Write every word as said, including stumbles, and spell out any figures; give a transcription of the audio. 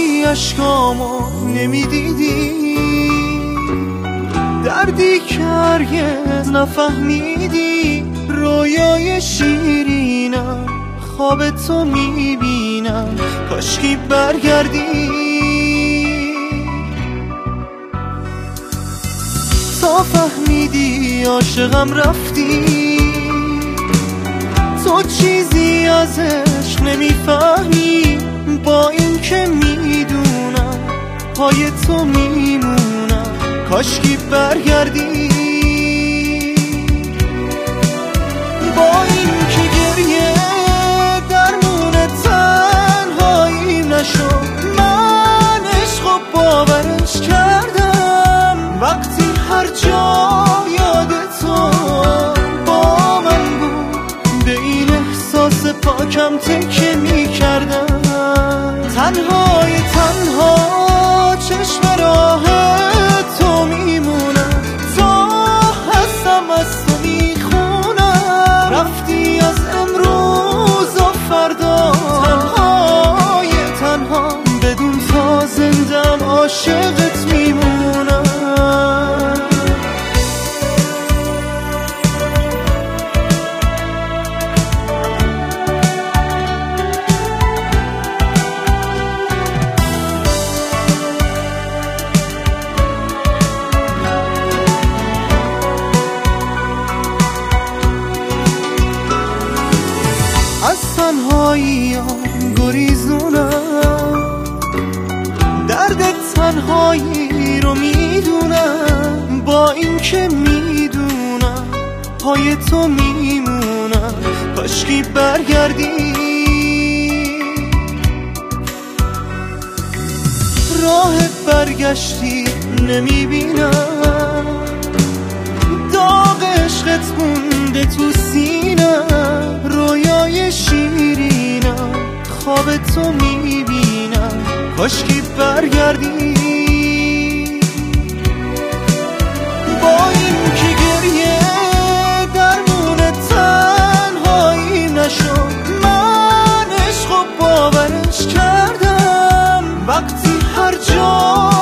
اشکامو نمیدیدی، دردی که هرگز نفهمیدی. رویای شیرینم خواب تو میبینم، کاشکی برگردی. تا فهمیدی عاشقم رفتی، تو چیزی از عشق نمیفهمی. با این که میدونم پای تو میمونم، کاشکی برگردی. با این که گریه درمون تنهاییم نشد، من عشق و باورش کردم. وقتی هر جا یاد تو با من بود، به این احساس پاکم تکیه میکردم. تنهای تنها چشم راه تو میمونم، تا هستم از تو میخونم. رفتی از امروز و فردا، تنهای تنها بدون تا زندم عاشقت میمونم. از تنهاییام گریزونم، درد تنهایی رو میدونم. با این که میدونم پای تو میمونم، کاشکی برگردی. راه برگشتی نمیبینم، داغ عشقت مونده تو سینم. رویای شیرینم خواب تو میبینم، کاشکی برگردی. با این که گریه درمون تنهایی نشد، من عشق و باورش کردم. وقتی هر جا